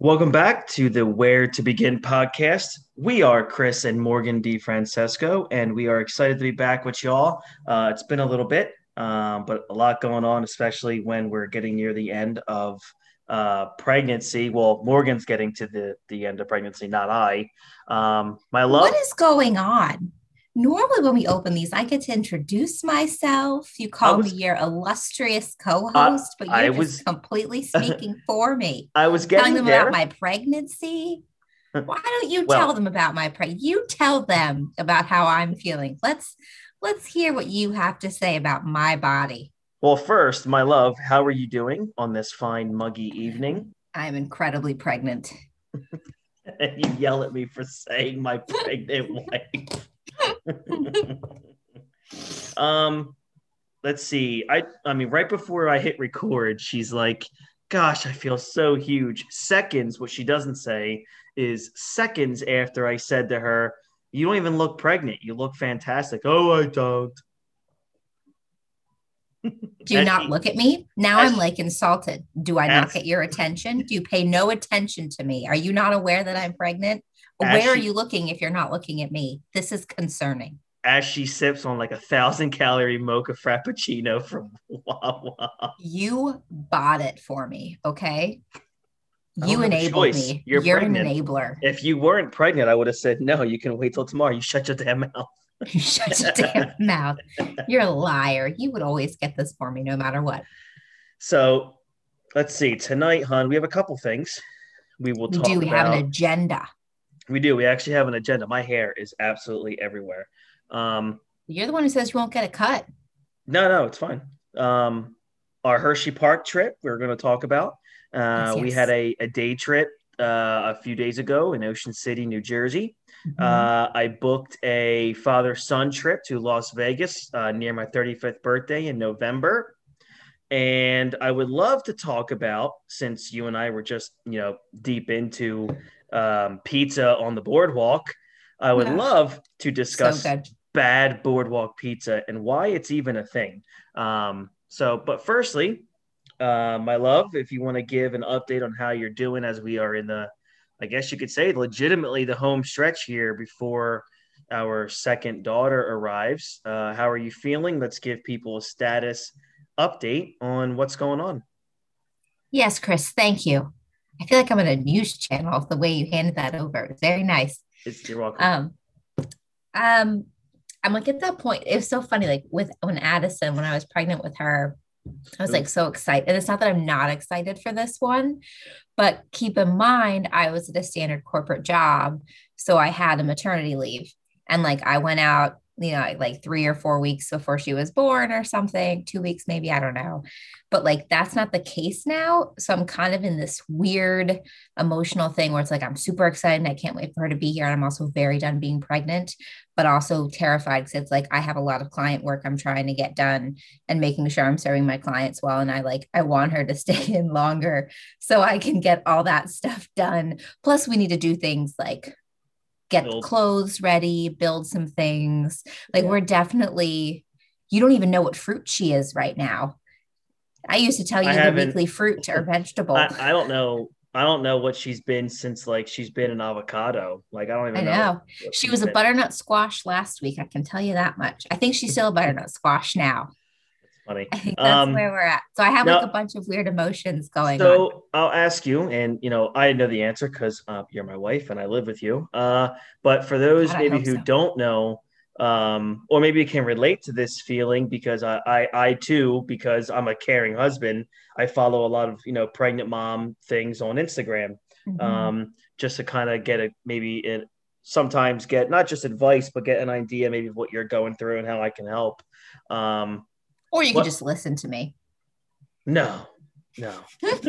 Welcome back to the Where to Begin podcast. We are Chris and Morgan DeFrancesco, and we are excited to be back with y'all. It's been a little bit, but a lot going on, especially when we're getting near the end of pregnancy. Well, Morgan's getting to the end of pregnancy, not I. My What love, is going on? Normally, when we open these, I get to introduce myself. You I call me was, your illustrious co I, host, but I you're just was, completely speaking for me, I was telling getting them about there. my pregnancy. Why don't you tell Well, them about my pregnancy? You tell them about how I'm feeling. Let's hear what you have to say about my body. well, first, my love, how are you doing on this fine muggy evening? I'm incredibly pregnant. And you yell at me for saying my pregnant wife. um, let's see. I mean, right before I hit record, she's like, "Gosh, I feel so huge." Seconds, what she doesn't say is seconds after I said to her, "You don't even look pregnant. You look fantastic." Oh, I don't. Do As not she, look at me. Now as I'm she, like insulted. Do I not as get your attention? Do you pay no attention to me? Are you not aware that I'm pregnant? as Where are you she looking if you're not looking at me? This is concerning. as she sips on like 1,000 calorie mocha frappuccino from Wawa. You bought it for me, okay? I don't You have a enabled choice. me. You're You're an pregnant. enabler. If you weren't pregnant, I would have said no. You can wait till tomorrow. You shut your damn mouth. You shut your damn mouth. You're a liar. You would always get this for me no matter what. So let's see. Tonight, hon, we have a couple things we will We do. talk We have an about. agenda. We do. We actually have an agenda. My hair is absolutely everywhere. Um, You're the one who says you won't get a cut. no, it's fine. Um, our Hershey Park trip we're going to talk about. Yes, We had yes. a day trip a few days ago in Ocean City, New Jersey. Mhm. I booked a father son trip to Las Vegas near my 35th birthday in November. And I would love to talk about, since you and I were just, deep into pizza on the boardwalk, I would Ugh, love to so discuss good. bad boardwalk pizza and why it's even a thing. But firstly, my love, if you want to give an update on how you're doing as we are in I guess you could say, legitimately the home stretch here before our second daughter arrives. How are you feeling? Let's give people a status update on what's going on. Yes, Chris, thank you. I feel like I'm in a news channel the way you handed that over. It was very nice. You're welcome. Um, um, I'm like at that point, it was so funny. Like with when Addison, when I was pregnant with her, I was Ooh, like so excited. And it's not that I'm not excited for this one, but keep in mind, I was at a standard corporate job. So I had a maternity leave. And like I went out, like 3 or 4 weeks before she was born or something, 2 weeks maybe, I don't know. But like that's not the case now. So I'm kind of in this weird emotional thing where it's like I'm super excited and I can't wait for her to be here. And I'm also very done being pregnant, but also terrified because it's like I have a lot of client work I'm trying to get done and making sure I'm serving my clients well. And I want her to stay in longer so I can get all that stuff done. Plus, we need to do things like get build. clothes ready, build some things. Like Yeah. we're definitely, you don't even know what fruit she is right now. I used to tell I you the haven't, weekly fruit or vegetable. I don't know. I don't know what she's been since like she's been an avocado. Like I don't I even know know. what She she's was a been. butternut squash last week. I can tell you that much. I think she's still a butternut squash now. It's funny. I think that's where we're at. So I have like a Now, bunch of weird emotions going on. so I'll ask you, and I know the answer because you're my wife and I live with you. But for God, those I maybe hope who so. don't know, or maybe you can relate to this feeling because I too, because I'm a caring husband, I follow a lot of pregnant mom things on Instagram, Mhm. just to kind of get a maybe it sometimes get not just advice but get an idea maybe of what you're going through and how I can help. Um, Or you could what? just listen to me. No, no.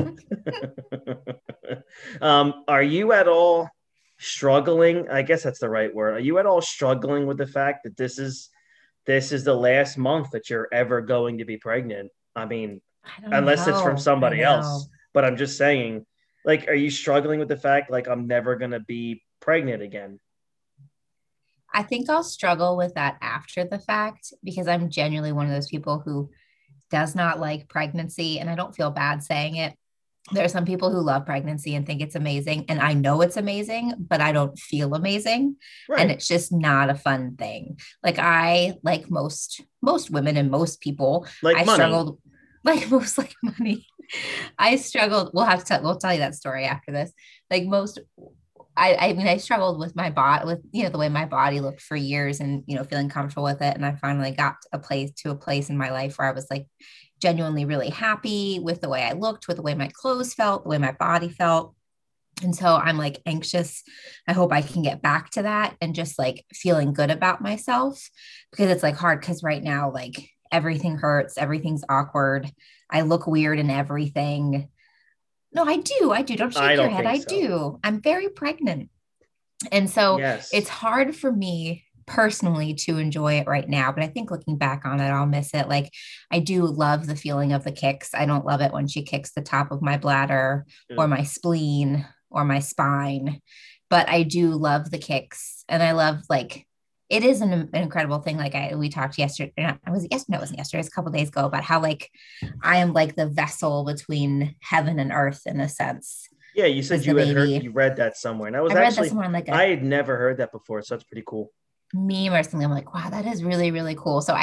Are you at all struggling? I guess that's the right word. Are you at all struggling with the fact that this is the last month that you're ever going to be pregnant? I mean, I don't unless it's from know. I somebody else. know. But I'm just saying, like, are you struggling with the fact like I'm never gonna be pregnant again? I think I'll struggle with that after the fact because I'm genuinely one of those people who does not like pregnancy and I don't feel bad saying it. There are some people who love pregnancy and think it's amazing. And I know it's amazing, but I don't feel amazing. And Right. it's just not a fun thing. Like I, like most women and most people, Like I money. struggled like most like money. I struggled. We'll tell you that story after this. Like most I mean, I struggled with my body, with, the way my body looked for years and, feeling comfortable with it. And I finally got a place in my life where I was like genuinely really happy with the way I looked, with the way my clothes felt, the way my body felt. And so I'm like anxious. I hope I can get back to that and just like feeling good about myself, because it's like hard because right now, like everything hurts, everything's awkward. I look weird in everything. No, I do. I do. Don't I shake your don't head. think I so. do. I'm very pregnant. And so it's Yes. hard for me personally to enjoy it right now. But I think looking back on it, I'll miss it. Like I do love the feeling of the kicks. I don't love it when she kicks the top of my bladder or Ugh. my spleen or my spine. But I do love the kicks. And I love like it is an incredible thing. Like we talked yesterday. I was yes, no, it wasn't yesterday. It was a couple days ago about how like I am like the vessel between heaven and earth in a sense Yeah, you said as the you had heard baby. you read that somewhere, and I was I read that actually somewhere on like a I had never heard that before, so that's pretty cool. meme or something. I'm like, wow, that is really, really cool. So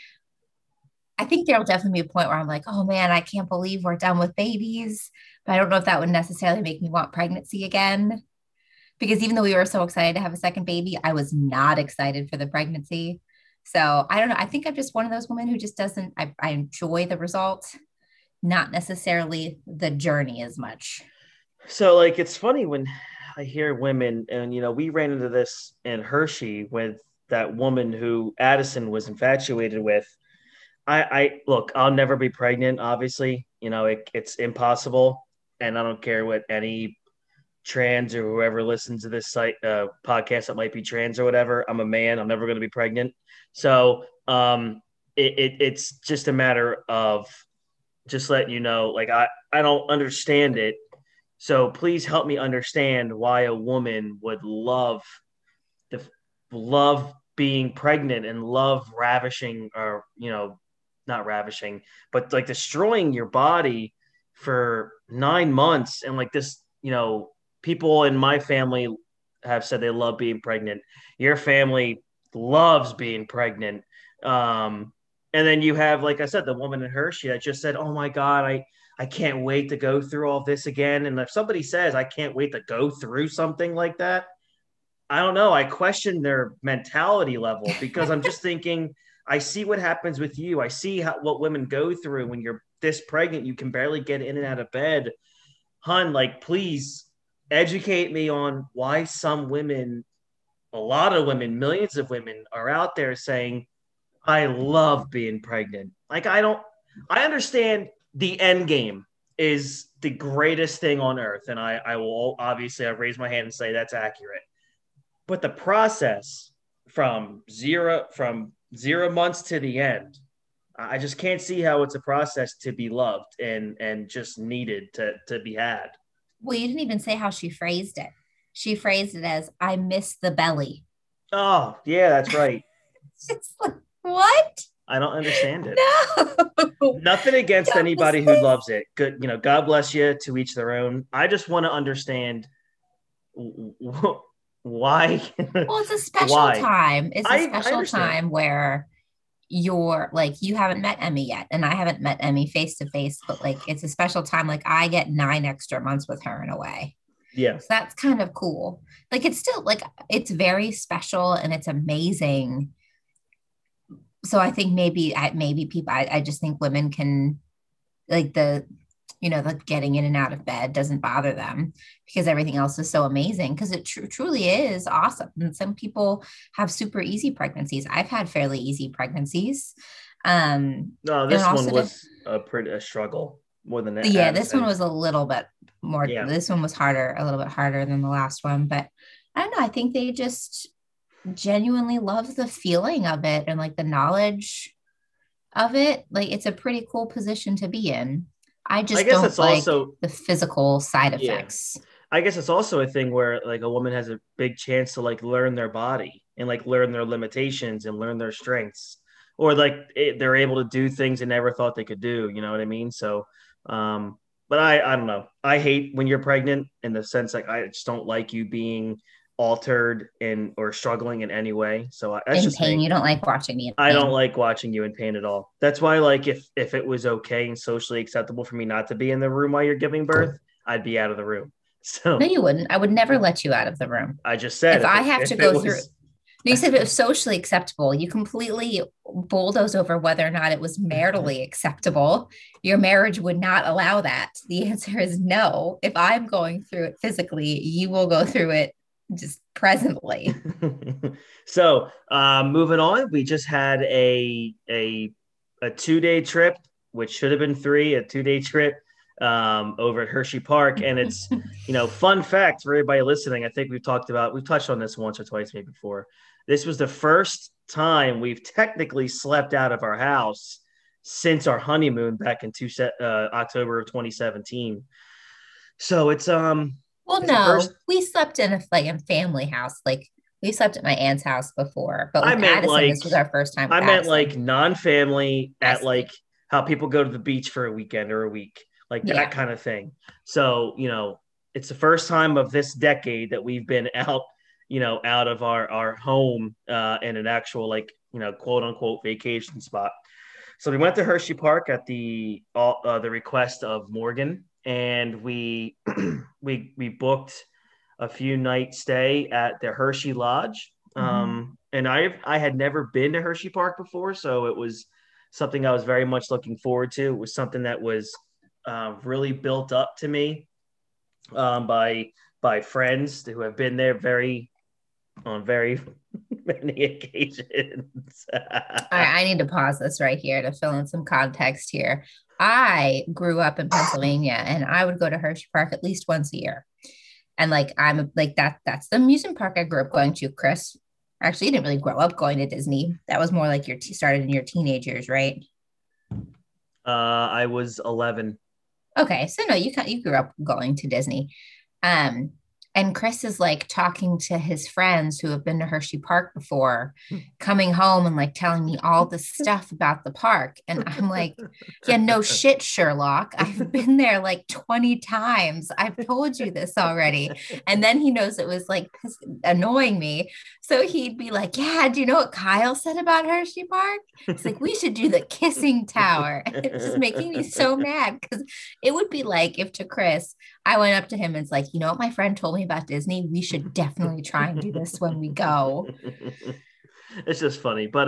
I think there'll definitely be a point where I'm like, oh man, I can't believe we're done with babies. But I don't know if that would necessarily make me want pregnancy again. Because even though we were so excited to have a second baby, I was not excited for the pregnancy. So I don't know. I think I'm just one of those women who just doesn't, I enjoy the result, not necessarily the journey as much. So like it's funny when I hear women, and we ran into this in Hershey with that woman who Addison was infatuated with. I look, I'll never be pregnant, obviously. It's impossible. And I don't care what any trans or whoever listens to this site podcast that might be trans or whatever. I'm a man. I'm never going to be pregnant. So it's just a matter of just letting you know, like I don't understand it. So please help me understand why a woman would the love being pregnant and love ravishing, or not ravishing, but like destroying your body for 9 months. And like this, people in my family have said they love being pregnant. Your family loves being pregnant. And then you have, like I said, the woman in Hershey that just said, oh my God, I can't wait to go through all this again. And if somebody says I can't wait to go through something like that, I don't know. I question their mentality level, because I'm just thinking, I see what happens with you. I see what women go through when you're this pregnant. You can barely get in and out of bed. Hun, like, please educate me on why some women, a lot of women, millions of women are out there saying, I love being pregnant. Like, I understand the end game is the greatest thing on earth. And I will obviously, I raise my hand and say that's accurate. But the process from 0 months to the end, I just can't see how it's a process to be loved and just needed to be had. Well, you didn't even say how she phrased it. She phrased it as, I miss the belly. Oh, yeah, that's right. It's just like, what? I don't understand it. No, Nothing against don't miss anybody who this. loves it. Good, God bless you, to each their own. I just want to understand why. Well, it's a special Why? time. It's a I special understand. time where you're like, you haven't met Emmy yet, and I haven't met Emmy face to face, but like, it's a special time. Like, I get 9 extra months with her in a way. Yeah. So that's kind of cool. Like, it's still like, it's very special and it's amazing. So I think maybe people, I just think women can like the getting in and out of bed doesn't bother them because everything else is so amazing, because it truly is awesome. And some people have super easy pregnancies. I've had fairly easy pregnancies. No, And this one also was a struggle more than yeah, this one Addison. was a little bit more, Yeah. this one was harder, a little bit harder than the last one. But I don't know. I think they just genuinely love the feeling of it and like the knowledge of it. Like it's a pretty cool position to be in. I I just guess don't it's like also the physical side yeah. effects. I guess it's also a thing where like a woman has a big chance to like learn their body and like learn their limitations and learn their strengths, or like they're able to do things they never thought they could do. You know what I mean? So, um, but I don't know. I hate when you're pregnant in the sense like I just don't like you being altered in or struggling in any way. So that's In just pain. me. You don't like watching me in I don't pain. like watching you in pain at all. That's why, like, if it was okay and socially acceptable for me not to be in the room while you're giving birth, I'd be out of the room. No, So you wouldn't. I would never let you out of the room. I just said If I have to if it go through, was, no, you said it was socially acceptable. You completely bulldoze over whether or not it was maritally acceptable. Your marriage would not allow that. The answer is no. If I'm going through it physically, you will go through it just presently. so moving on, we just had a 2 day trip, which should have been three, a 2 day trip over at Hershey Park, and it's fun fact for everybody listening. I think we've touched on this once or twice maybe before. This was the first time we've technically slept out of our house since our honeymoon back in October of 2017. So Well, it's the first. no, we slept in a family house. Like we slept at my aunt's house before, but I with meant Addison, like this was our first time with I meant like Addison. non-family I at see. like how people go to the beach for a weekend or a week, like that Yeah. kind of thing. So, it's the first time of this decade that we've been out, out of our home in an actual like, quote unquote vacation spot. So we went to Hershey Park at the request of Morgan, and we we booked a few night stay at the Hershey Lodge. Mhm. And I had never been to Hershey Park before, so it was something I was very much looking forward to. It was something that was really built up to me by friends who have been there on very many occasions. All right, I need to pause this right here to fill in some context here. I grew up in Pennsylvania and I would go to Hershey Park at least once a year. And like I'm like that's the amusement park I grew up going to, Chris. Actually, you didn't really grow up going to Disney. That was more like started in your teenage years, right? I was 11. Okay, so no, you grew up going to Disney. Um, and Chris is like talking to his friends who have been to Hershey Park before, coming home and like telling me all this stuff about the park. And I'm like, yeah, no shit, Sherlock. I've been there like 20 times. I've told you this already. And then he knows it was like annoying me. So he'd be like, yeah, do you know what Kyle said about Hershey Park? He's like, we should do the kissing tower. And it was just making me so mad because it would be like if to Chris, I went up to him and it's like, you know what my friend told me about Disney? We should definitely try and do this when we go. It's just funny. But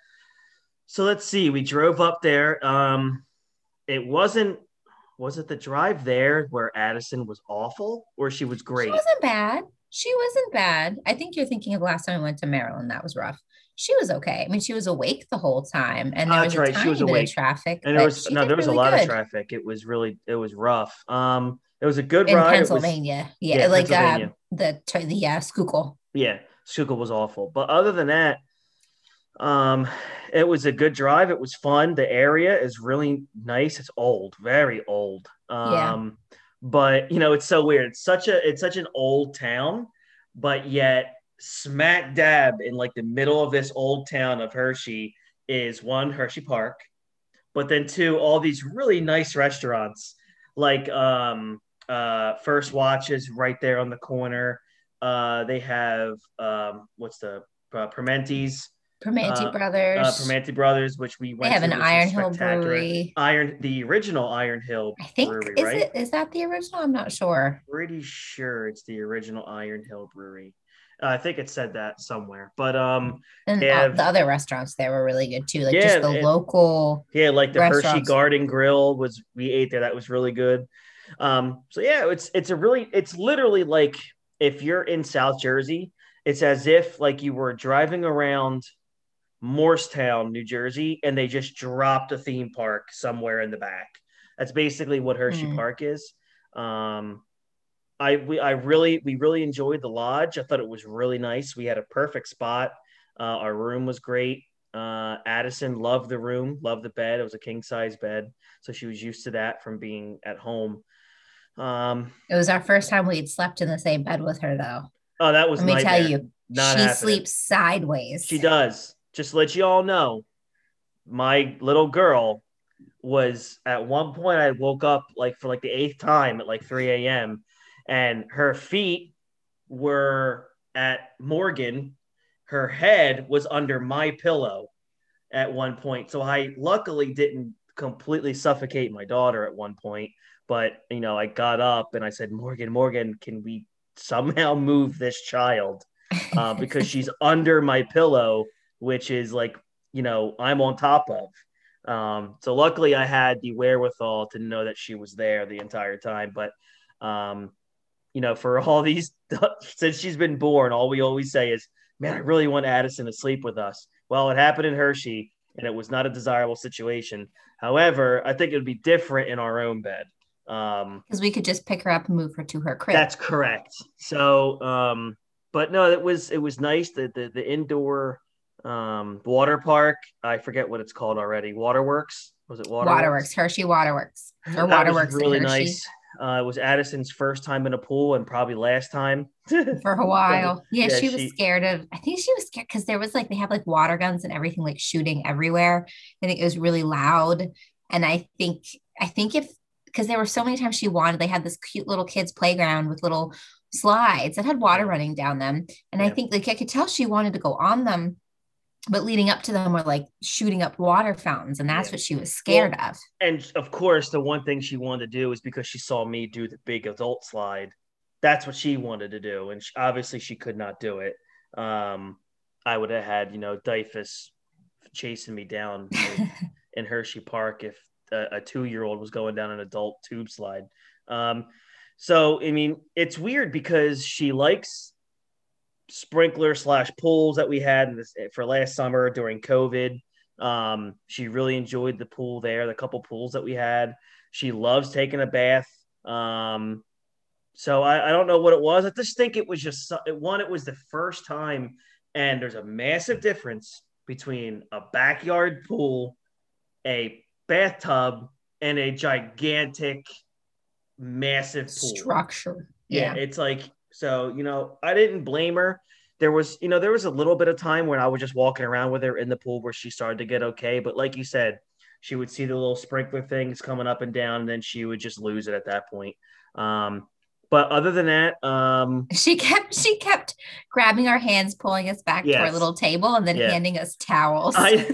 so let's see. We drove up there. It was it the drive there where Addison was awful or she was She great? wasn't bad. She wasn't bad. I think you're thinking of last time I went to Maryland. That was rough. She was okay. I mean, she was awake the whole time and there was That's a right. She was tiny bit of awake. traffic, And but she did there was a really lot of good traffic. It was rough. It was a good in ride. It was Pennsylvania. Yeah, Yeah, like Pennsylvania. the Schuylkill. Yeah, Schuylkill was awful. But other than that, Um, it was a good drive. It was fun. The area is really nice. It's old, very old. Yeah. But it's so weird. It's such an old town, but yet smack dab in like the middle of this old town of Hershey is one Hershey Park, but then two all these really nice restaurants like First Watch is right there on the corner. They have what's the Permente's Primanti Brothers. Primanti Brothers, which we They went have to, an which was Iron Hill spectacular. brewery. The original Iron Hill I think Brewery, right? is that the original? I'm not sure. Pretty sure it's the original Iron Hill Brewery. I think it said that somewhere, but they And have the other restaurants there were really good too. Like yeah, just the local like the Hershey restaurants. Garden Grill was we ate there. That was really good. So yeah, it's literally like if you're in South Jersey, it's as if like you were driving around Morristown, New Jersey, and they just dropped a theme park somewhere in the back. That's basically what Hershey Mm. Park is. Um, we really enjoyed the lodge. I thought it was really nice. We had a perfect spot. Our room was great. Addison loved the room, loved the bed. It was a king size bed, so she was used to that from being at home. Um, It was our first time we'd slept in the same bed with her, though. oh, that was Let a me tell nightmare. you, Not she happening. sleeps sideways. She does. Just to let you all know, my little girl was at one point I woke up like for like the eighth time at like 3 a.m. and her feet were at Morgan. Her head was under my pillow at one point. So I luckily didn't completely suffocate my daughter at one point. But, I got up and I said, Morgan, can we somehow move this child? Because she's under my pillow, which is like, I'm on top of. So luckily I had the wherewithal to know that she was there the entire time. But, for all these, since she's been born, all we always say is, man, I really want Addison to sleep with us. Well, it happened in Hershey and it was not a desirable situation. However, I think it would be different in our own bed. Because we could just pick her up and move her to her crib. That's correct. So, but no, it was nice. The indoor water park. I forget what it's called already. Waterworks. Was it Waterworks? Hershey Waterworks. Or Waterworks really in Hershey. Nice. It was Addison's first time in a pool and probably last time for a while. Yeah, she was scared of. I think she was scared because there was they have water guns and everything shooting everywhere. I think it was really loud, and I think if because there were so many times they had this cute little kids playground with little slides that had water running down them, and I think I could tell she wanted to go on them. But leading up to them were shooting up water fountains, and that's what she was scared of. And of course, the one thing she wanted to do is because she saw me do the big adult slide. That's what she wanted to do, and obviously she could not do it. I would have had Dyfus chasing me down in Hershey Park if a 2-year-old was going down an adult tube slide. So I mean, it's weird because she likes sprinkler / pools that we had for last summer during COVID. She really enjoyed the pool there, the couple pools that we had. She loves taking a bath. So I don't know what it was. I just think it was just it was the first time, and there's a massive difference between a backyard pool, a bathtub, and a gigantic, massive pool structure. Yeah. It's so, I didn't blame her. There was a little bit of time when I was just walking around with her in the pool where she started to get okay. But like you said, she would see the little sprinkler things coming up and down, and then she would just lose it at that point. But other than that, she kept grabbing our hands, pulling us back to our little table, and then handing us towels.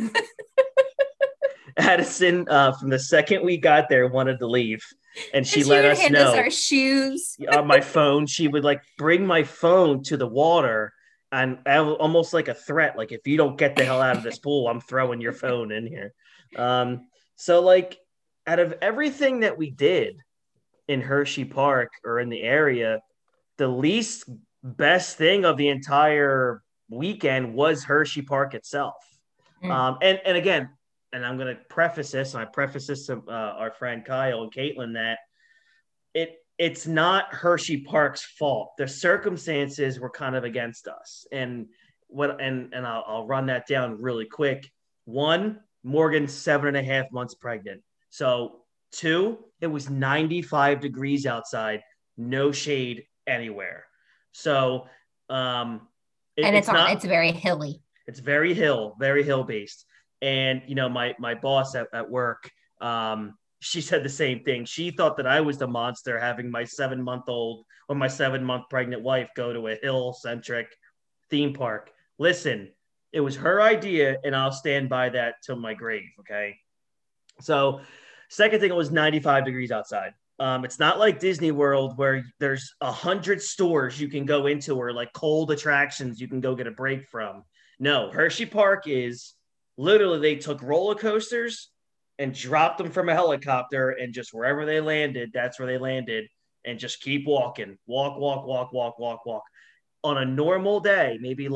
Addison, from the second we got there, wanted to leave. And she let us know. Our shoes on my phone. She would bring my phone to the water, and almost like a threat. If you don't get the hell out of this pool, I'm throwing your phone in here. So out of everything that we did in Hershey Park or in the area, the least best thing of the entire weekend was Hershey Park itself. And again, and I'm going to preface this, and I preface this to our friend Kyle and Caitlin, that it's not Hershey Park's fault. The circumstances were kind of against us. And I'll run that down really quick. 1, Morgan's 7.5 months pregnant. So 2, it was 95 degrees outside, no shade anywhere. So it's very hilly. It's very hill based. And, my boss at work, she said the same thing. She thought that I was the monster having my 7-month-old or my 7-month pregnant wife go to a hill-centric theme park. Listen, it was her idea, and I'll stand by that till my grave, okay? So, second thing, it was 95 degrees outside. It's not like Disney World where there's 100 stores you can go into or cold attractions you can go get a break from. No, Hershey Park is... Literally, they took roller coasters and dropped them from a helicopter, and just wherever they landed, that's where they landed, and just keep walking. Walk. On a normal day, maybe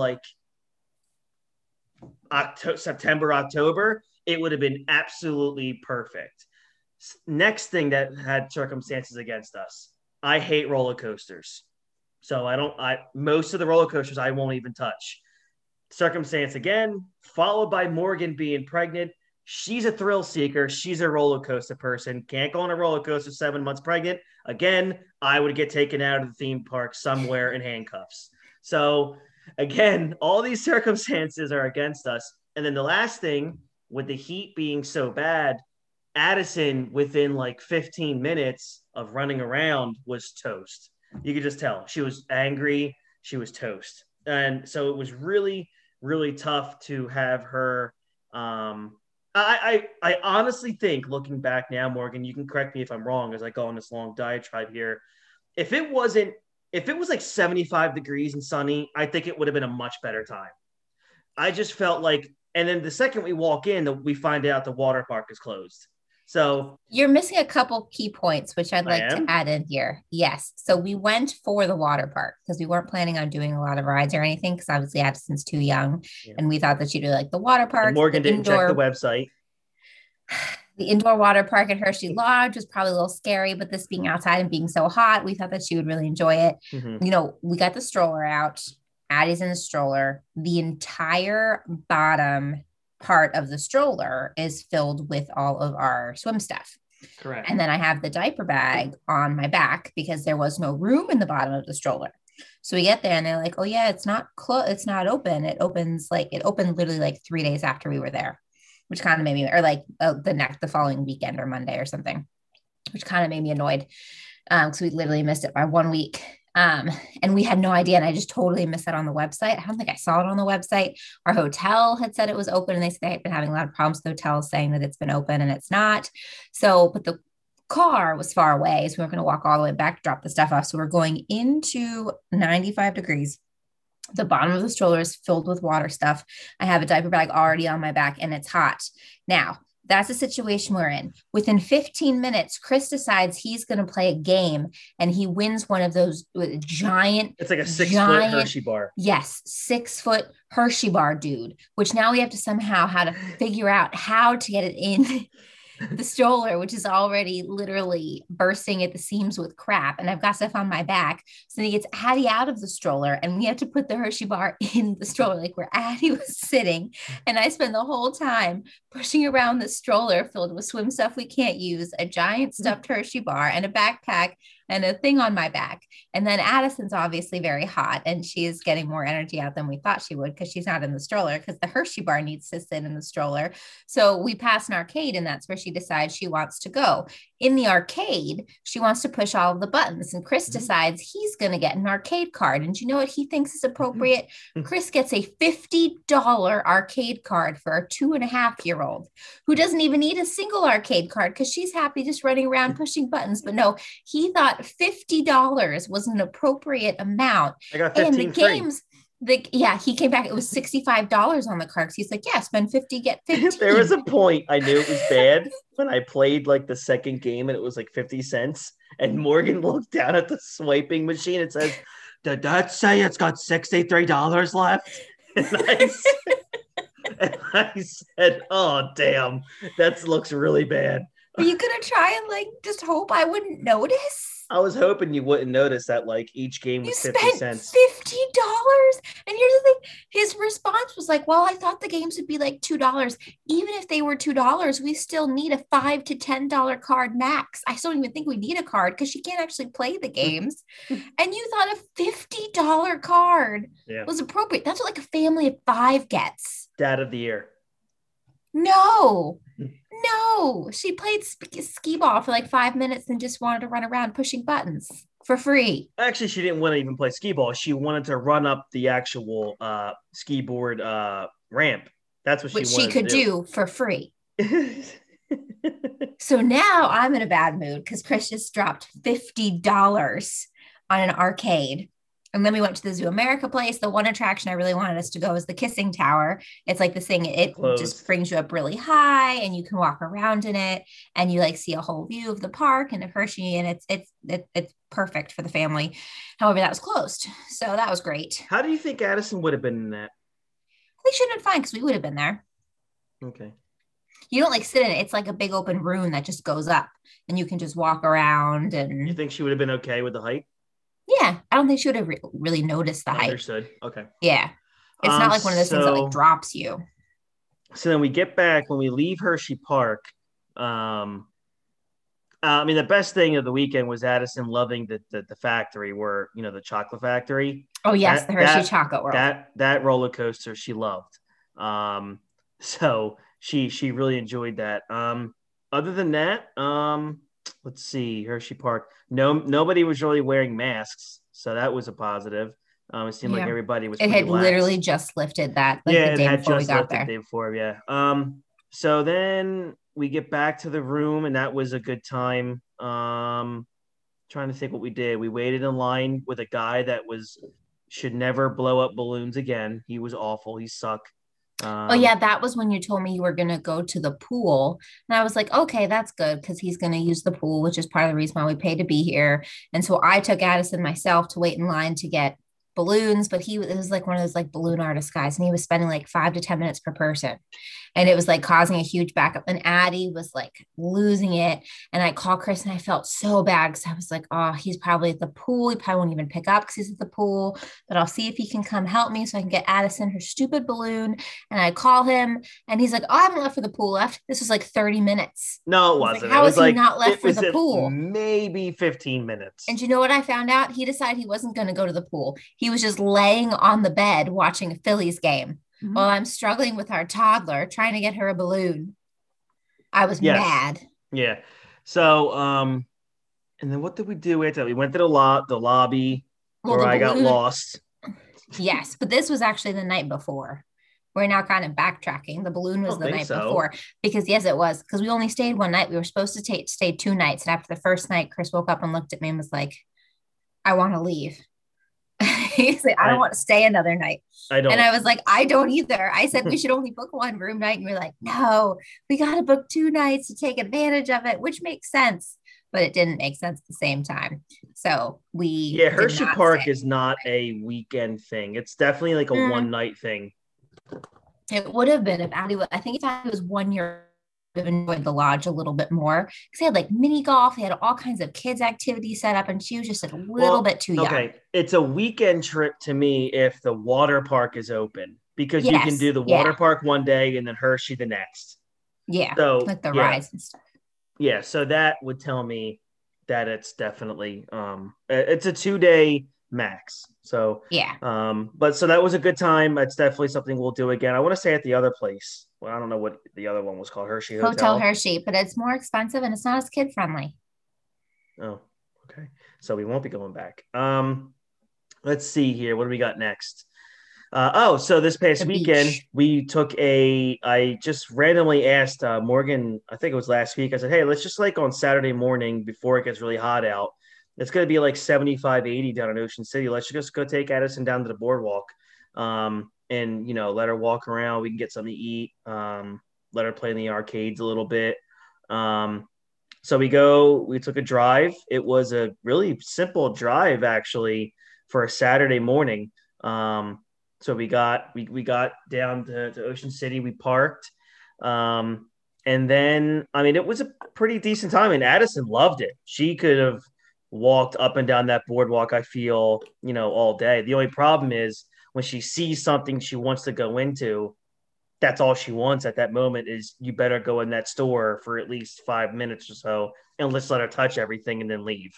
September, October, it would have been absolutely perfect. Next thing that had circumstances against us, I hate roller coasters. So most of the roller coasters I won't even touch. Circumstance again, followed by Morgan being pregnant. She's a thrill seeker. She's a roller coaster person. Can't go on a roller coaster 7 months pregnant. Again, I would get taken out of the theme park somewhere in handcuffs. So again, all these circumstances are against us. And then the last thing, with the heat being so bad, Addison, within like 15 minutes of running around, was toast. You could just tell she was angry. She was toast. And so it was really, really tough to have her. I honestly think, looking back now, Morgan, you can correct me if I'm wrong as I go on this long diatribe here. If it wasn't, if it was like 75 degrees and sunny, I think it would have been a much better time. I just felt like, and then the second we walk in, we find out the water park is closed. So You're missing a couple key points, which I'd I like to am. add in here. Yes. So we went for the water park because we weren't planning on doing a lot of rides or anything because obviously Addison's too young. Yeah. And we thought that she'd really like the water And park, Morgan didn't check the website. the indoor water park at Hershey Lodge was probably a little scary, but this being outside and being so hot, we thought that she would really enjoy it. Mm-hmm. You know, we got the stroller out. Addie's in the stroller. The entire bottom part of the stroller is filled with all of our swim stuff. Correct. And then I have the diaper bag on my back because there was no room in the bottom of the stroller. So we get there and they're like, oh yeah, it's not it's not open. It opened literally like 3 days after we were there, which kind of made me, or like the following weekend or Monday or something, which kind of made me annoyed. Because we literally missed it by 1 week. And we had no idea. And I just totally missed that on the website. I don't think I saw it on the website. Our hotel had said it was open and they said they had been having a lot of problems with hotels saying that it's been open and it's not. So, but the car was far away. So we weren't going to walk all the way back, drop the stuff off. So we're going into 95 degrees. The bottom of the stroller is filled with water stuff. I have a diaper bag already on my back and it's hot. Now, that's the situation we're in. Within 15 minutes, Chris decides he's going to play a game and he wins one of those giant. It's like a 6-foot Hershey bar. Yes, 6-foot Hershey bar, dude, which now we have to somehow how to figure out how to get it in the stroller, which is already literally bursting at the seams with crap. And I've got stuff on my back. So he gets Addie out of the stroller and we have to put the Hershey bar in the stroller, like where Addie was sitting. And I spend the whole time pushing around the stroller filled with swim stuff we can't use, a giant stuffed Hershey bar and a backpack and a thing on my back. And then Addison's obviously very hot and she is getting more energy out than we thought she would because she's not in the stroller because the Hershey bar needs to sit in the stroller. So we pass an arcade and that's where she decides she wants to go. In the arcade, she wants to push all of the buttons and Chris decides he's going to get an arcade card. And you know what he thinks is appropriate? Chris gets a $50 arcade card for a 2.5-year-old who doesn't even need a single arcade card because she's happy just running around pushing buttons. But no, he thought $50 was an appropriate amount. I got 15 and the free. games, he came back. It was $65 on the card. He's like, yeah, spend 50, get 15. There was a point I knew it was bad when I played like the second game and it was like 50 cents. And Morgan looked down at the swiping machine and says, did that say it's got $63 left? And I said, oh, damn, that looks really bad. Are you going to try and like just hope I wouldn't notice? I was hoping you wouldn't notice that like each game was 50 cents. $50. And here's the thing. His response was like, well, I thought the games would be like $2. Even if they were $2, we still need a $5 to $10 card max. I don't even think we need a card because she can't actually play the games. And you thought a $50 card was appropriate. That's what like a family of 5 gets. Dad of the year. No, she played skee ball for like 5 minutes and just wanted to run around pushing buttons for free. Actually, she didn't want to even play skee ball. She wanted to run up the actual ski board ramp. That's what she could do for free. So now I'm in a bad mood because Chris just dropped $50 on an arcade. And then we went to the Zoo America place. The one attraction I really wanted us to go is the Kissing Tower. It's like this thing, it just brings you up really high and you can walk around in it and you like see a whole view of the park and of Hershey and it's perfect for the family. However, that was closed. So that was great. How do you think Addison would have been in that? They should have been fine because we would have been there. Okay. You don't like sit in it. It's like a big open room that just goes up and you can just walk around. And you think she would have been okay with the height? Yeah, I don't think she would have really noticed the height. Understood. Okay. Yeah. It's not like one of those things that like drops you. So then we get back when we leave Hershey Park. I mean, the best thing of the weekend was Addison loving the factory where, you know, the chocolate factory. Oh, yes. The Hershey Chocolate World. That roller coaster she loved. So she really enjoyed that. other than that, let's see, Hershey Park. No, nobody was really wearing masks, so that was a positive. It seemed like Yeah. everybody was It pretty had literally lax. just lifted that like Yeah, the it day had before we just got lifted the there. day before. Yeah. So then we get back to the room, and that was a good time. Trying to think what we did. We waited in line with a guy that was should never blow up balloons again. He was awful. He sucked. Oh Um, yeah, that was when you told me you were gonna go to the pool. And I was like, okay, that's good because he's gonna use the pool, which is part of the reason why we paid to be here. And so I took Addison myself to wait in line to get balloons, but it was like one of those like balloon artist guys, and he was spending like 5 to 10 minutes per person. And it was like causing a huge backup. And Addie was like losing it. And I called Chris and I felt so bad because I was like, oh, he's probably at the pool. He probably won't even pick up because he's at the pool, but I'll see if he can come help me so I can get Addison her stupid balloon. And I call him and he's like, oh, I haven't left for the pool left. This was like 30 minutes. no, it I was like, wasn't. It how was is he like not left it for was the at pool? maybe 15 minutes. And you know what I found out? He decided he wasn't going to go to the pool. He was just laying on the bed watching a Phillies game while I'm struggling with our toddler trying to get her a balloon. I was Yes. mad. Yeah. So, and then what did we do after that? We went to the lobby Well, where the I got balloon, lost. yes, but this was actually the night before. We're now kind of backtracking. The balloon I was don't the think night so. before because, yes, it was because we only stayed one night. We were supposed to stay 2 nights. And after the first night, Chris woke up and looked at me and was like, I want to leave. He's like, I don't I want to stay another night. I And don't. I was like, I don't either. I said we should only book one room night. And we're like, no, we got to book 2 nights to take advantage of it, which makes sense. But it didn't make sense at the same time. So we Yeah, did Hershey not stay. Park is not a weekend thing. It's definitely like a one Mm, night thing. it would have been if Addie was, I think if Addie was 1 year, I would have enjoyed the lodge a little bit more because they had like mini golf, they had all kinds of kids' activities set up, and she was just a little Well, bit too young. okay, it's a weekend trip to me if the water park is open because you can Yes. do the water Yeah. park one day and then Hershey the next. Yeah. So, Like the yeah, rides and stuff. yeah, so that would tell me that it's definitely it's a 2 day max. So Yeah. but so that was a good time. It's definitely something we'll do again. I want to say at the other place. Well, I don't know what the other one was called, Hershey Hotel Hotel. Hershey, but it's more expensive and it's not as kid friendly. Oh, okay. So we won't be going back. Let's see here. What do we got next? So this past The weekend beach. I just randomly asked Morgan, I think it was last week. I said, hey, let's just like on Saturday morning before it gets really hot out. It's going to be like 75, 80 down in Ocean City. Let's just go take Addison down to the boardwalk and, let her walk around. We can get something to eat. Let her play in the arcades a little bit. Um, so we took a drive. It was a really simple drive, actually, for a Saturday morning. So we got down to Ocean City. We parked, and then I mean it was a pretty decent time. And Addison loved it. She could have walked up and down that boardwalk. I feel all day. The only problem is when she sees something she wants to go into. That's all she wants at that moment is you better go in that store for at least 5 minutes or so and let's let her touch everything and then leave.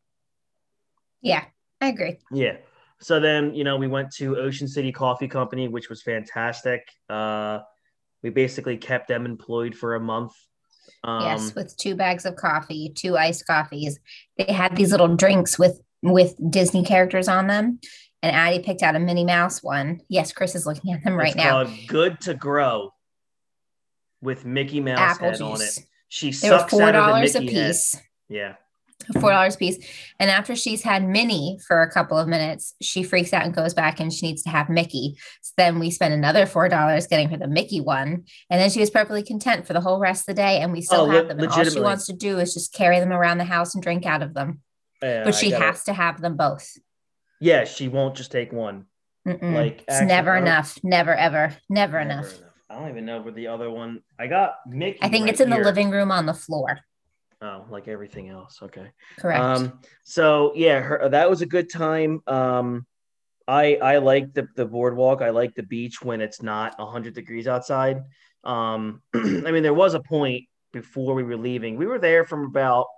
Yeah, I agree. Yeah. So then, we went to Ocean City Coffee Company, which was fantastic. We basically kept them employed for a month. Yes, Um, with 2 bags of coffee, 2 iced coffees. They had these little drinks with Disney characters on them. And Addie picked out a Minnie Mouse one. Yes, Chris is looking at them it's right now. called Good to Grow with Mickey Mouse Apple head on it. juice. She They were sucks four out of the dollars a Mickey head. piece. Yeah. $4 a piece. And after she's had Minnie for a couple of minutes, she freaks out and goes back and she needs to have Mickey. So then we spend another $4 getting her the Mickey one. And then she was perfectly content for the whole rest of the day. And we Oh, still have them. And all she legitimately. wants to do is just carry them around the house and drink out of them. Yeah, But I she gotta. has to have them both. Yeah, she won't just take one. Mm-mm. Like It's actually, never I don't. enough. Never, ever, never Never enough. enough. I don't even know where the other one. I got I Mickey think right it's in the here. living room on the floor. Oh, like everything else. Okay. Correct. So yeah, that was a good time. I like the boardwalk. I like the beach when it's not 100 degrees outside. I mean, there was a point before we were leaving. We were there from about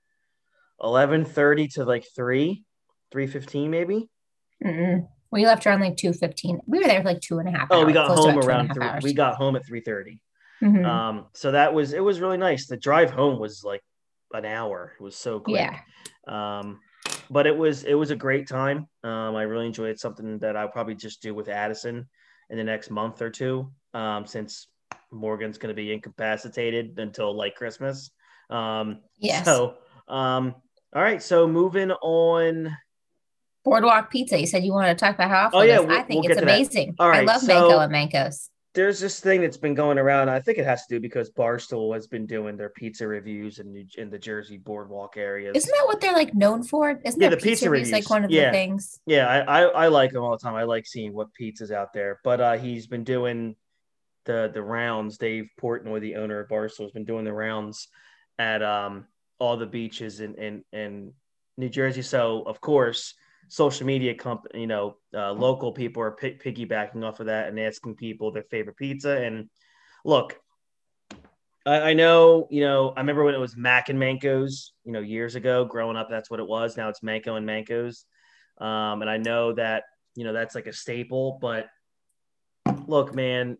11:30 to like 3:15 maybe. Mm-mm. We left around like 2:15. We were there for like 2.5 Oh, we hours, got close to home about two and a around half three. We hours. got home at 3:30. Hmm. So it was really nice. The drive home was like an hour. It was so quick. Yeah. Um, but it was a great time. I really enjoyed it. Something that I'll probably just do with Addison in the next month or two, since Morgan's going to be incapacitated until like Christmas. Yes. So all right. So moving on. Boardwalk Pizza. You said you wanted to talk about how Oh awful it yeah, is. I we'll think it's get to that. amazing. All I right. love Manco So and Mancos. there's this thing that's been going around. I think it has to do because Barstool has been doing their pizza reviews in the Jersey boardwalk Isn't areas. that what they're like known for? Isn't Yeah, their the pizza pizza reviews like reviews. one of the Yeah, things? yeah. I like them all the time. I like seeing what pizza's out there. But he's been doing the rounds. Dave Portnoy, the owner of Barstool, has been doing the rounds at all the beaches in New Jersey. So of course, social media company, local people are piggybacking off of that and asking people their favorite pizza. And look, I know, I remember when it was Mac and Mankos, years ago, growing up, that's what it was. Now it's Manko and Mankos. And I know that, that's like a staple, but look, man,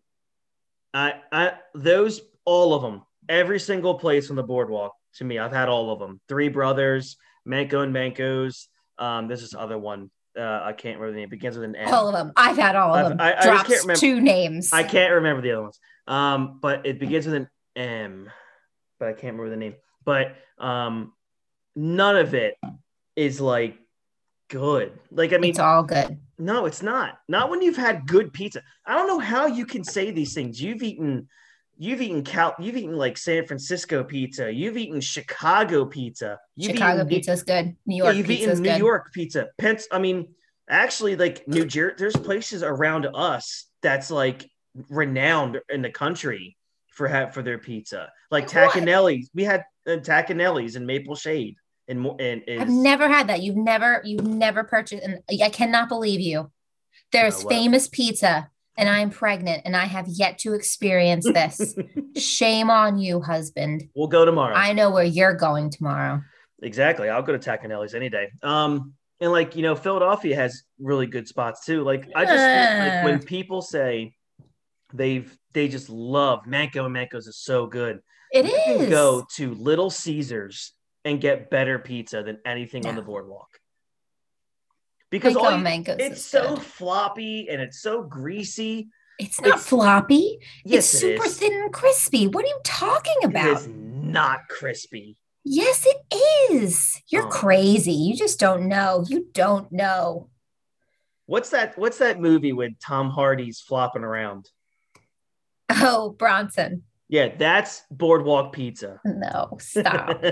all of them, every single place on the boardwalk to me, I've had all of them. Three Brothers, Manko and Mankos. There's this other one. I can't remember the name. It begins with an All M. of them. I've had all of them. I just can't Drops remember. two names. I can't remember the other ones. But it begins with an M, but I can't remember the name. But none of it is like good. Like, I It's mean, all good. no, it's not. Not when you've had good pizza. I don't know how you can say these things. You've eaten like San Francisco pizza. You've eaten Chicago pizza. Chicago pizza is good. New Yeah, York you've pizza is eaten New good. York pizza. I mean, actually, like New Jersey, there's places around us that's like renowned in the country for their pizza. Like Like what? Tacanelli's. We had Tacanelli's in Maple Shade, and I've is never had that. You've never purchased, and I cannot believe you. There's what. famous pizza, and I'm pregnant, and I have yet to experience this. Shame on you, husband. We'll go tomorrow. I know where you're going tomorrow. Exactly. I'll go to Tacanelli's any day. And like, Philadelphia has really good spots too. Like I just like Uh, when people say they just love Manco and Manco's is so good. it You can is. go to Little Caesars and get better pizza than anything on the No, boardwalk. Because mango and mangoes it's is so good. floppy and it's so greasy. It's not It's floppy. It's Yes, it super is. thin and crispy. What are you talking It about? is not crispy. Yes, it is. You're Oh my. crazy. You just don't know. You don't know. What's that movie with Tom Hardy's flopping around? Oh, Bronson. Yeah, that's Boardwalk Pizza. No, stop.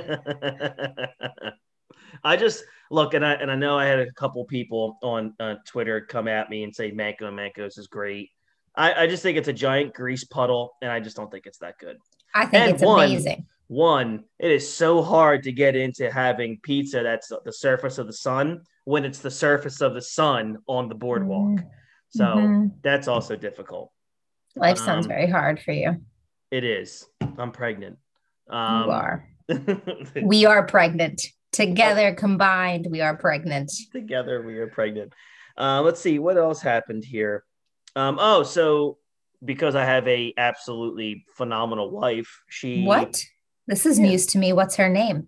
I just look, and I know I had a couple people on Twitter come at me and say Manco and Mancos is great. I just think it's a giant grease puddle, and I just don't think it's that good. I think And it's amazing. it is so hard to get into having pizza that's the surface of the sun when it's the surface of the sun on the boardwalk. So Mm-hmm. that's also difficult. Life sounds Um, very hard for you. it is. I'm pregnant. You Um, are. We are pregnant. Together combined, we are pregnant. together we are pregnant. Let's see what else happened here. So because I have a absolutely phenomenal wife, she What? This is yeah, news to me. What's her name?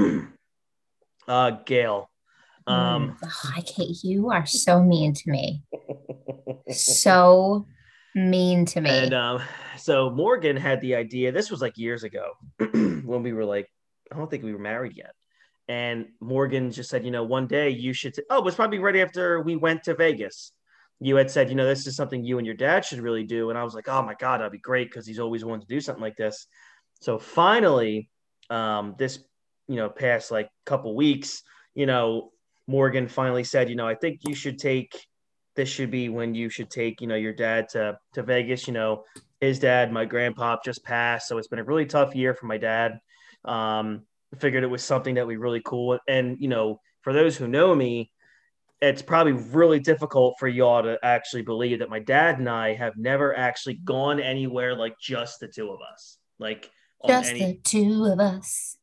Gail. Um, Ugh, I hate you. You are so mean to me. So mean to and me. so Morgan had the idea. This was like years ago when we were like, I don't think we were married yet. And Morgan just said, one day you should. Oh, it was probably right after we went to Vegas. You had said, this is something you and your dad should really do. And I was like, oh my God, that'd be great because he's always wanted to do something like this. So finally, this, past like couple weeks, Morgan finally said, I think you should take this should be when you should take, your dad to Vegas. His dad, my grandpa, just passed. So it's been a really tough year for my dad. Figured it was something that we really cool. And, for those who know me, it's probably really difficult for y'all to actually believe that my dad and I have never actually gone anywhere like just the two of us. Like on Just any the two of us.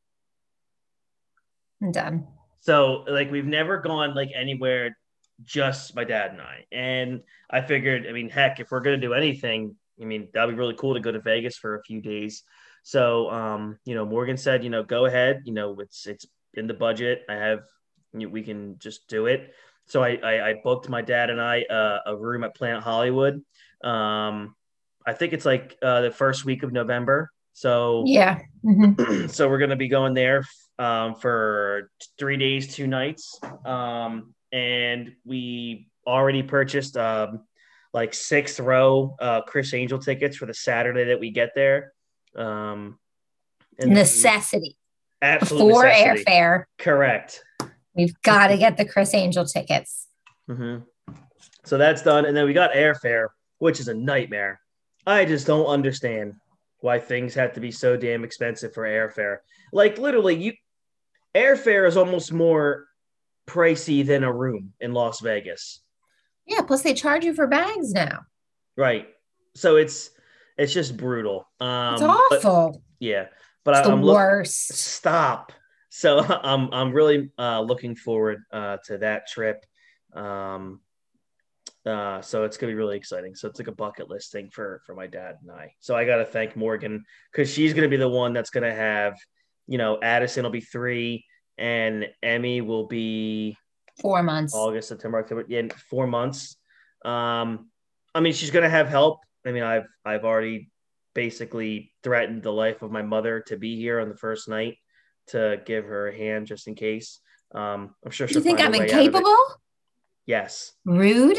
I'm done. So like we've never gone like anywhere just my dad and I. And I figured, I mean, heck, if we're gonna do anything, I mean, that'd be really cool to go to Vegas for a few days. So, Morgan said, go ahead. It's in the budget. We can just do it. So I booked my dad and I a room at Planet Hollywood. I think it's like the first week of November. So Yeah. Mhm. so we're gonna be going there for 3 days, 2 nights, and we already purchased like sixth row Chris Angel tickets for the Saturday that we get there. Um, and then Necessity. absolute Before necessity. airfare, Correct. we've got to get the Chris Angel tickets. Mm-hmm. So that's done, and then we got airfare, which is a nightmare. I just don't understand why things have to be so damn expensive for airfare. Like literally, airfare is almost more pricey than a room in Las Vegas. Yeah, plus they charge you for bags now. Right. So it's just brutal. It's But awful. yeah, but It's the I'm look worst. stop. So I'm really looking forward to that trip. Um, so it's gonna be really exciting. So it's like a bucket list thing for my dad and I. So I gotta thank Morgan because she's gonna be the one that's gonna have, Addison will be 3 and Emmy will be 4 months. August, September, October, yeah, 4 months. I mean, she's gonna have help. I mean, I've already basically threatened the life of my mother to be here on the first night to give her a hand just in case. I'm sure You she'll think find a I'm way out of it. incapable? Yes. Rude.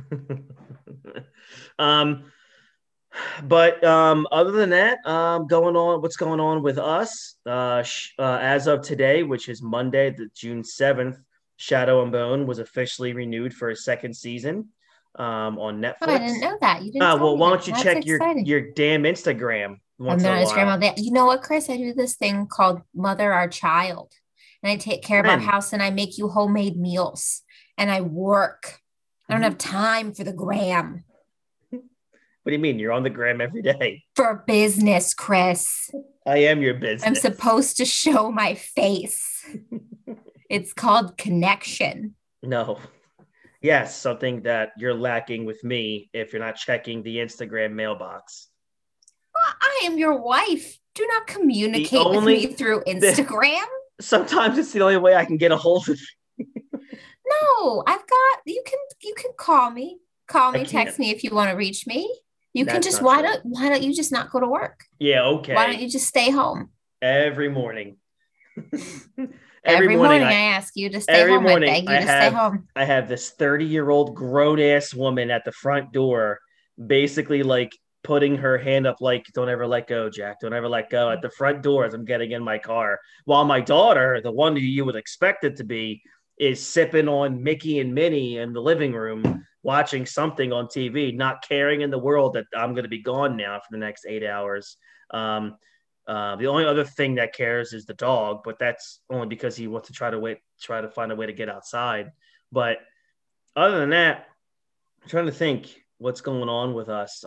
um, but other than that, what's going on with us? As of today, which is Monday, the June 7th, Shadow and Bone was officially renewed for a second season on Oh, I Netflix. didn't know that. You didn't tell Well, me why that. don't you That's check exciting. your damn Instagram I'm once in a not his while? grandma. You know what, Chris? I do this thing called Mother Our Child, and I take care of our When? house and I make you homemade meals and I work. I don't Mhm. have time for the gram. What do you mean? You're on the gram every day. For business, Chris. I am your I'm business. supposed to show my face. It's called connection. No. Yes, something that you're lacking with me if you're not checking the Instagram mailbox. I am your wife. Do not The communicate with me only through the Instagram. sometimes it's the only way I can get a hold of you. No, I've got you can call me. Call I me, can't. text me if you want to reach me. You can That's just not true. why don't you just not go to work? Yeah, Why don't okay. you just stay home? Every morning. every Every morning morning I I ask you to stay every home. I morning beg you to stay home. I have this 30-year-old grown ass woman at the front door basically like putting her hand up like don't ever let go, Jack, don't ever let go at the front door as I'm getting in my car, while my daughter, the one who you would expect it to be, is sipping on Mickey and Minnie in the living room watching something on TV, not caring in the world that I'm going to be gone now for the next 8 hours. um, the only other thing that cares is the dog, but that's only because he wants to try to find a way to get outside. But other than that, I'm trying to think what's going on with us.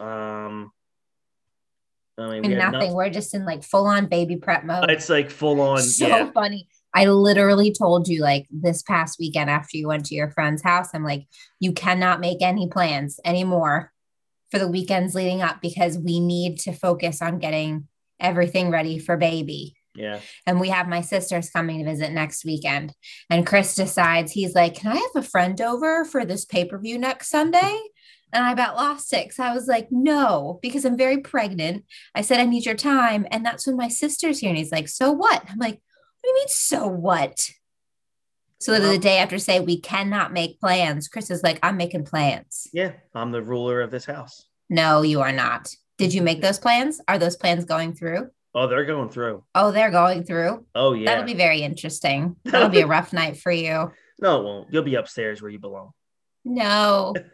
I mean, we And have nothing. not. We're just in like full on baby prep mode. It's like full on, yeah, So funny. I literally told you like this past weekend after you went to your friend's house, I'm like, you cannot make any plans anymore for the weekends leading up because we need to focus on getting everything ready for baby. yeah. And we have my sisters coming to visit next weekend. And Chris decides, he's like, can I have a friend over for this pay-per-view next Sunday? And I about lost it because I was like, no, because I'm very pregnant. I said, I need your time. And that's when my sister's here. And he's like, so what? I'm like, what do you mean, so what? So the Well, day after say we cannot make plans, Chris is like, I'm making plans. yeah, I'm the ruler of this house. No, you are not. Did you make those plans? Are those plans going through? Oh, they're going through. Oh, they're going through. Oh, That'll yeah. be very interesting. That'll be a rough night for you. No, it won't. You'll be upstairs where you belong. No.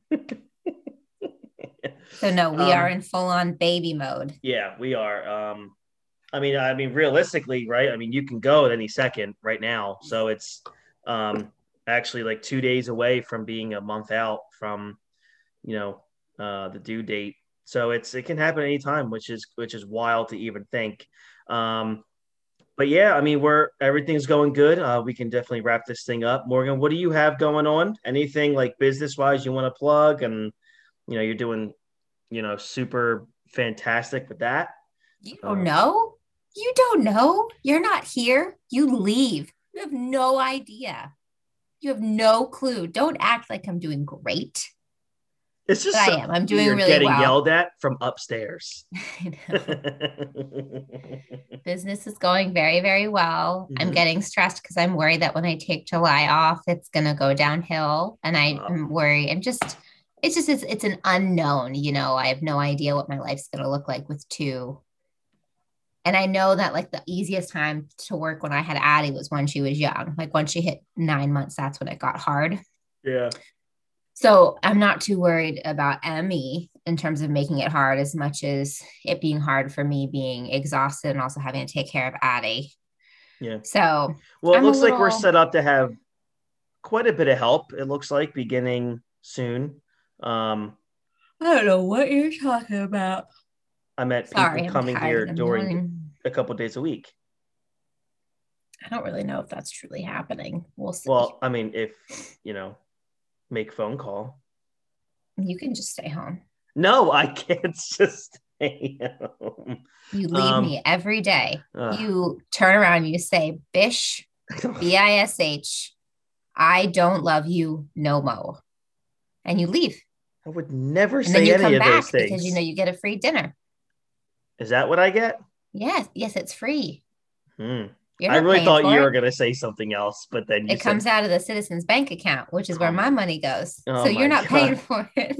So no, we are um, in full on baby mode. yeah, we are. I mean, realistically, right? I mean, you can go at any second right now. So it's um, actually like 2 days away from being a month out from, the due date. So it can happen anytime, which is wild to even think. Um, but yeah, I mean, everything's going good. We can definitely wrap this thing up. Morgan, what do you have going on? Anything like business wise you want to plug? And you're doing super fantastic with that. You don't know. You don't know. You're not here. You leave. You have no idea. You have no clue. Don't act like I'm doing great. It's But just I so am. I'm funny doing you're really getting well. yelled at from upstairs. I know. Business is going very, very well. I'm Mhm. getting stressed because I'm worried that when I take July off, it's going to go downhill. And I Uh, am worried. It's an unknown. I have no idea what my life's going to look like with two. And I know that like the easiest time to work when I had Addie was when she was young. Like once she hit 9 months, that's when it got hard. yeah. So I'm not too worried about Emmy in terms of making it hard as much as it being hard for me being exhausted and also having to take care of Addie. Yeah. So Well, it I'm a looks like we're little, set up to have quite a bit of help. It looks like beginning soon. Um, I don't know what you're talking about. I met people Sorry, I'm coming tired here in the during morning. a couple days a week. I don't really know if that's truly happening. We'll see. Well, I mean, if you know, make phone call. You can just stay home. No, I can't just stay home. You leave Um, me every day. uh, You turn around, you say, Bish, Bish, I don't love you no mo. And you leave. I would never And then say you any come of those back because things. you get a free dinner. Is that what I get? Yes, yes, it's free. Hmm. You're I not really paying thought for you it. were going to say something else, but then you It said, comes out of the citizens bank account, which is "Oh where my my, money goes. oh So you're my not paying god, for it.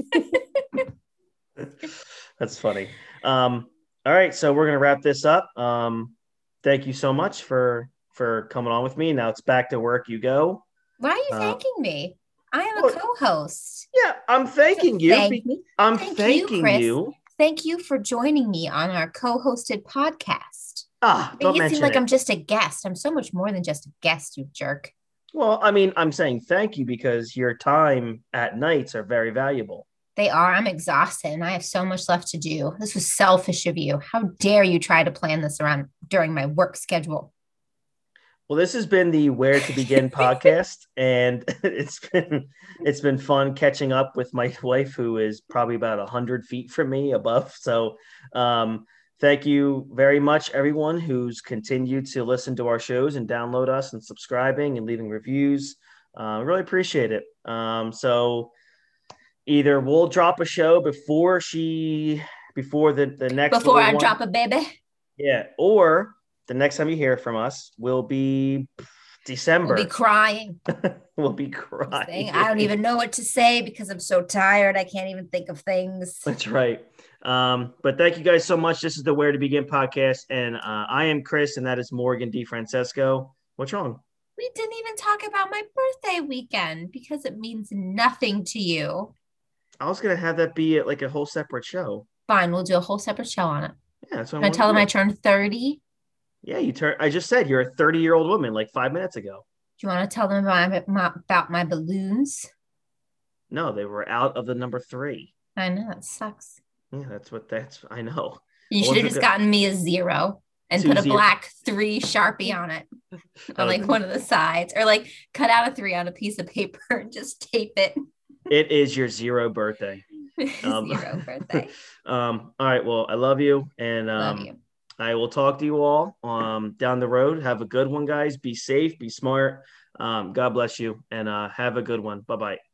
that's funny." All right, so we're going to wrap this up. Thank you so much for coming on with me. Now it's back to work. You go. Why are you Uh, thanking me? I am a well, co-host. yeah, I'm thanking you. Thank me. I'm Thank you, thanking Chris. you. Thank you for joining me on our co-hosted podcast. Make Don't it seem mention like it. I'm just a guest. I'm so much more than just a guest, you jerk. Well, I mean, I'm saying thank you because your time at nights are very valuable. They are. I'm exhausted and I have so much left to do. This was selfish of you. How dare you try to plan this around during my work schedule? Well, this has been the Where to Begin podcast, and it's been fun catching up with my wife, who is probably about 100 feet from me above. So, thank you very much, everyone who's continued to listen to our shows and download us and subscribing and leaving reviews. Really appreciate it. So either we'll drop a show before the next Before little I one, drop a baby, yeah, or the next time you hear from us will be we'll be December. crying. We'll be Saying I don't crying. even know what to say because I'm so tired. I can't even think of things. That's right. But thank you guys so much. This is the Where to Begin podcast, and I am Chris, and that is Morgan DiFrancesco. What's wrong? We didn't even talk about my birthday weekend because it means nothing to you. I was gonna have that be like a whole separate show. Fine, we'll do a whole separate show on it. Yeah, that's what I Can I want to tell them I do. turned 30? Yeah, you turn. I just said you're a 30-year-old woman like 5 minutes ago. Do you want to tell them about my balloons? No, they were out of the number three. I know that sucks. Yeah, that's. I know. You I should have wasn't just gonna gotten me a 0 and two put a zero. black 3 Sharpie on it on like one of the sides, or like cut out a 3 on a piece of paper and just tape it. It is your 0 birthday. 0 birthday. All right. Well, I love you, and Love you. I will talk to you all down the road. Have a good one, guys. Be safe. Be smart. God bless you, and have a good one. Bye bye.